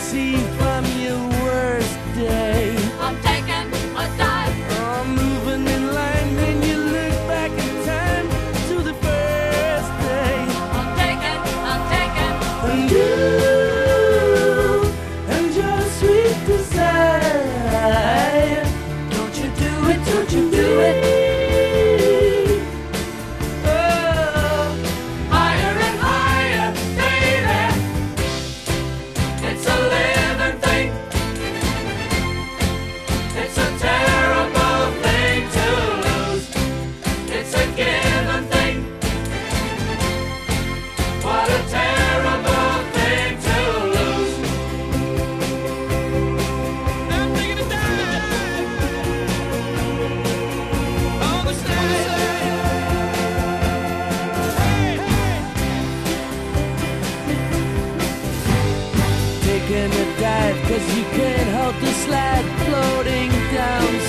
see from your worst day. I'm taking a dive. Oh, moving in line, then you look back in time to the first day. I'm taking And you and your sweet desire. Don't you do it, don't you do it. Oh, Higher and higher, baby. It's a living thing. It's a terrible thing to lose. It's a given thing. What a terrible thing to lose. I'm taking a dive on the side. taking a dive 'cause you can't help the slide floating down